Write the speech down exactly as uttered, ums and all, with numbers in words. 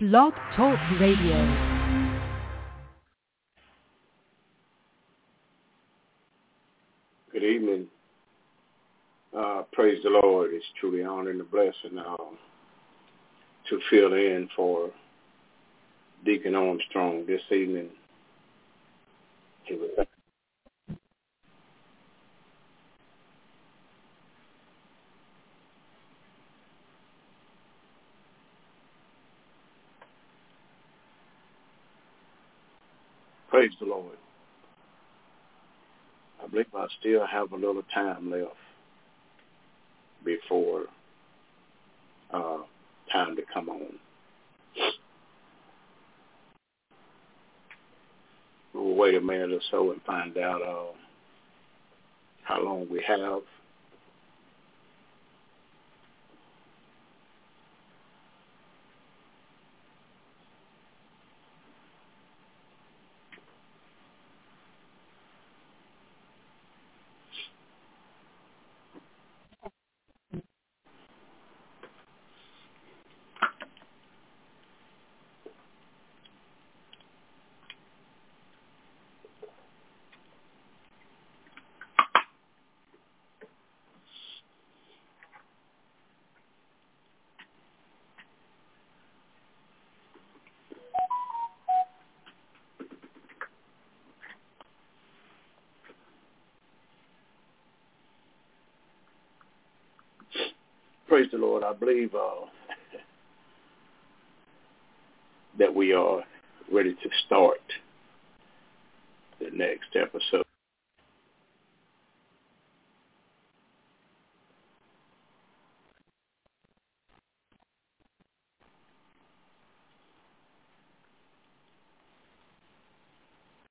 Blog Talk Radio. Good evening. Uh, praise the Lord. It's truly an honor and a blessing uh, to fill in for Deacon Armstrong this evening. He was Praise the Lord. I believe I still have a little time left before uh, time to come on. We'll wait a minute or so and find out uh, how long we have. Praise the Lord. I believe uh, that we are ready to start the next episode.